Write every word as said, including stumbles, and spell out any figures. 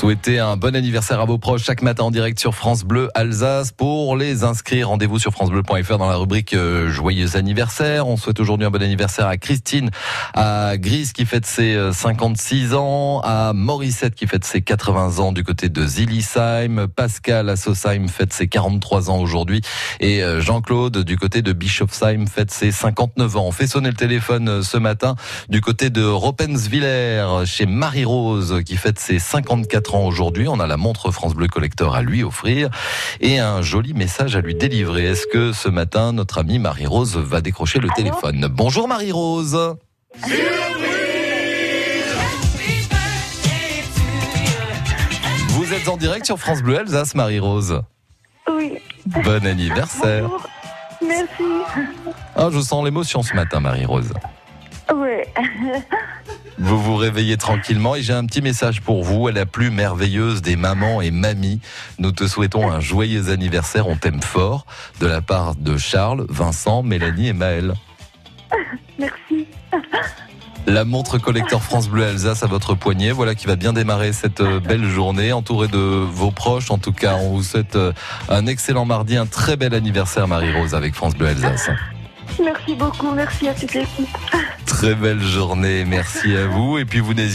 Souhaitez un bon anniversaire à vos proches chaque matin en direct sur France Bleu Alsace. Pour les inscrire, rendez-vous sur francebleu point fr dans la rubrique euh, Joyeux anniversaire. On souhaite aujourd'hui un bon anniversaire à Christine, à Grise qui fête ses cinquante-six ans, à Morissette qui fête ses quatre-vingts ans du côté de Zillisheim, Pascal à Sausheim fête ses quarante-trois ans aujourd'hui et Jean-Claude du côté de Bischofsheim fête ses cinquante-neuf ans. On fait sonner le téléphone ce matin du côté de Roppenswiller chez Marie-Rose qui fête ses cinquante-quatre ans aujourd'hui. On a la montre France Bleu Collector à lui offrir et un joli message à lui délivrer. Est-ce que ce matin, notre amie Marie-Rose va décrocher le Allô téléphone? Bonjour Marie-Rose. Vous êtes en direct sur France Bleu Alsace, Marie-Rose. Oui. Bon anniversaire. Bonjour. Merci. Ah, je sens l'émotion ce matin, Marie-Rose. Oui. Vous vous réveillez tranquillement et j'ai un petit message pour vous. À la plus merveilleuse des mamans et mamies, nous te souhaitons un joyeux anniversaire. On t'aime fort. De la part de Charles, Vincent, Mélanie et Maëlle. Merci. La montre collector France Bleu Alsace à votre poignet, voilà qui va bien démarrer cette belle journée, entourée de vos proches. En tout cas, on vous souhaite un excellent mardi, un très bel anniversaire Marie-Rose avec France Bleu Alsace. Merci beaucoup. Merci à toute l'équipe. Très belle journée, merci à vous. Et puis vous n'hésitez